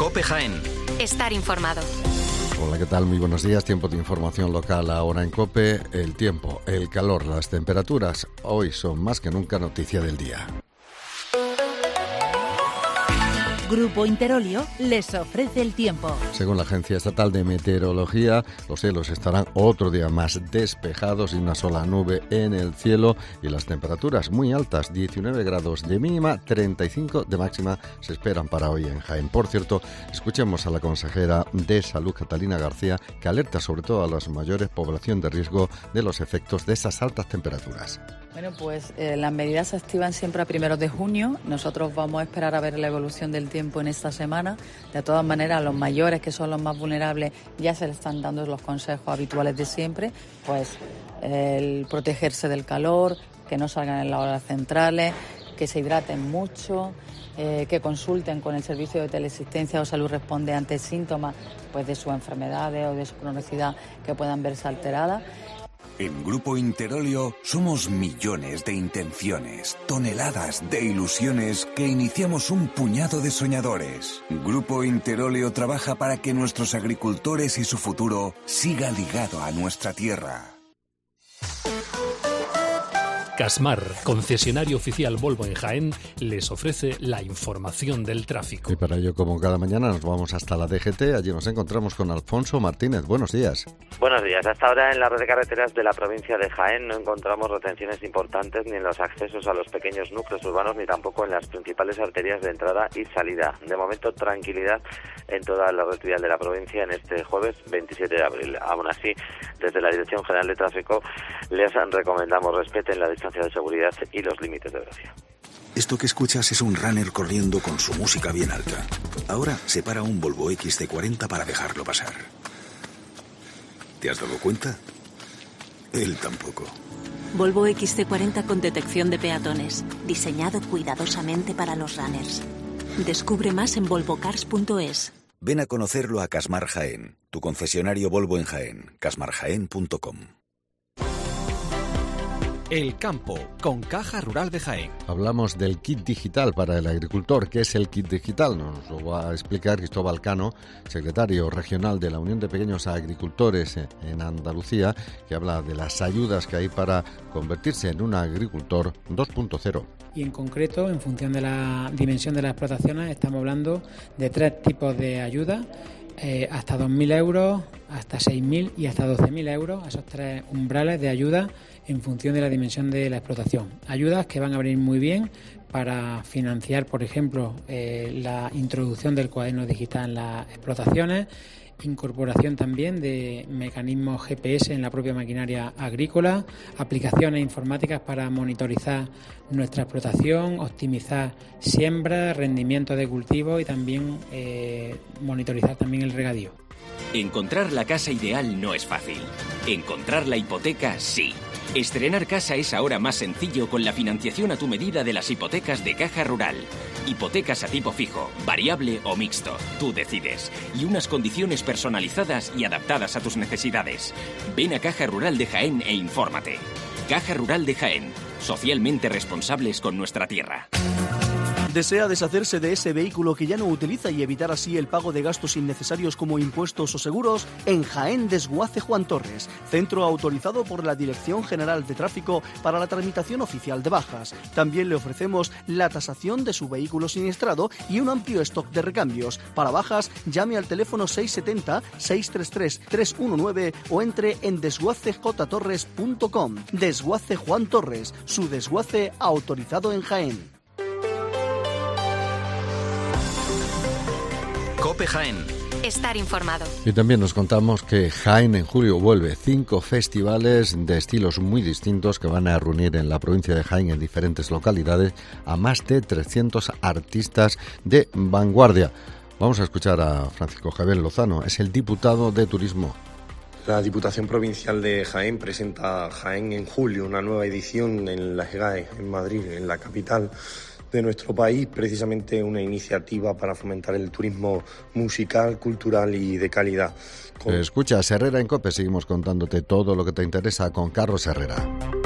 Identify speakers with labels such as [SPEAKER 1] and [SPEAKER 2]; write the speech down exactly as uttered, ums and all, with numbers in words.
[SPEAKER 1] COPE Jaén.
[SPEAKER 2] Estar informado.
[SPEAKER 3] Hola, ¿qué tal? Muy buenos días. Tiempo de información local ahora en COPE. El tiempo, el calor, las temperaturas hoy son más que nunca noticia del día.
[SPEAKER 4] Grupo Interolio les ofrece el tiempo.
[SPEAKER 3] Según la Agencia Estatal de Meteorología, los cielos estarán otro día más despejados y una sola nube en el cielo, y las temperaturas muy altas, diecinueve grados de mínima, treinta y cinco de máxima, se esperan para hoy en Jaén. Por cierto, escuchemos a la consejera de Salud, Catalina García, que alerta sobre todo a las mayores población de riesgo de los efectos de esas altas temperaturas.
[SPEAKER 5] Bueno, pues eh, las medidas se activan siempre a primeros de junio. Nosotros vamos a esperar a ver la evolución del tiempo en esta semana. De todas maneras, a los mayores, que son los más vulnerables, ya se les están dando los consejos habituales de siempre, pues eh, el protegerse del calor, que no salgan en las horas centrales, que se hidraten mucho, eh, que consulten con el servicio de teleasistencia o salud responde ante síntomas pues de sus enfermedades o de su cronicidad que puedan verse alteradas.
[SPEAKER 6] En Grupo Interolio somos millones de intenciones, toneladas de ilusiones que iniciamos un puñado de soñadores. Grupo Interolio trabaja para que nuestros agricultores y su futuro siga ligado a nuestra tierra.
[SPEAKER 7] Casmar, concesionario oficial Volvo en Jaén, les ofrece la información del tráfico.
[SPEAKER 3] Y para ello, como cada mañana, nos vamos hasta la D G T. Allí nos encontramos con Alfonso Martínez. Buenos días.
[SPEAKER 8] Buenos días. Hasta ahora en la red de carreteras de la provincia de Jaén no encontramos retenciones importantes ni en los accesos a los pequeños núcleos urbanos ni tampoco en las principales arterias de entrada y salida. De momento, tranquilidad en toda la red vial de la provincia en este jueves veintisiete de abril. Aún así, desde la Dirección General de Tráfico les recomendamos respeten la distancia de seguridad y los límites de velocidad.
[SPEAKER 6] Esto que escuchas es un runner corriendo con su música bien alta. Ahora se para un Volvo X C cuarenta para dejarlo pasar. ¿Te has dado cuenta? Él tampoco.
[SPEAKER 9] Volvo X C cuarenta con detección de peatones, diseñado cuidadosamente para los runners. Descubre más en volvo cars punto es.
[SPEAKER 6] Ven a conocerlo a Casmar Jaén, tu concesionario Volvo en Jaén, casmar jaén punto com.
[SPEAKER 1] El campo, con Caja Rural de Jaén.
[SPEAKER 3] Hablamos del kit digital para el agricultor. ¿Qué es el kit digital? Nos lo va a explicar Cristóbal Cano, secretario regional de la Unión de Pequeños Agricultores en Andalucía, que habla de las ayudas que hay para convertirse en un agricultor dos punto cero.
[SPEAKER 10] Y en concreto, en función de la dimensión de las explotaciones, estamos hablando de tres tipos de ayudas. Eh, hasta dos mil euros, hasta seis mil y hasta doce mil euros, esos tres umbrales de ayuda en función de la dimensión de la explotación. Ayudas que van a venir muy bien para financiar, por ejemplo, eh, la introducción del cuaderno digital en las explotaciones, incorporación también de mecanismos G P S en la propia maquinaria agrícola, aplicaciones informáticas para monitorizar nuestra explotación, optimizar siembra, rendimiento de cultivo y también eh, monitorizar también el regadío.
[SPEAKER 11] Encontrar la casa ideal no es fácil. Encontrar la hipoteca sí. Estrenar casa es ahora más sencillo con la financiación a tu medida de las hipotecas de Caja Rural. Hipotecas a tipo fijo, variable o mixto, tú decides. Y unas condiciones personalizadas y adaptadas a tus necesidades. Ven a Caja Rural de Jaén e infórmate. Caja Rural de Jaén, socialmente responsables con nuestra tierra.
[SPEAKER 12] ¿Desea deshacerse de ese vehículo que ya no utiliza y evitar así el pago de gastos innecesarios como impuestos o seguros? En Jaén Desguace Juan Torres, centro autorizado por la Dirección General de Tráfico para la tramitación oficial de bajas. También le ofrecemos la tasación de su vehículo siniestrado y un amplio stock de recambios. Para bajas, llame al teléfono seis siete cero, seis tres tres, tres uno nueve o entre en desguace j torres punto com. Desguace Juan Torres, su desguace autorizado en Jaén.
[SPEAKER 1] COPE Jaén.
[SPEAKER 2] Estar informado.
[SPEAKER 3] Y también nos contamos que Jaén en julio vuelve cinco festivales de estilos muy distintos que van a reunir en la provincia de Jaén en diferentes localidades a más de trescientos artistas de vanguardia. Vamos a escuchar a Francisco Javier Lozano, es el diputado de Turismo.
[SPEAKER 13] La Diputación Provincial de Jaén presenta Jaén en julio, una nueva edición en la EGAE, en Madrid, en la capital de nuestro país, precisamente una iniciativa para fomentar el turismo musical, cultural y de calidad.
[SPEAKER 3] Con... Escucha, Herrera en COPE, seguimos contándote todo lo que te interesa con Carlos Herrera.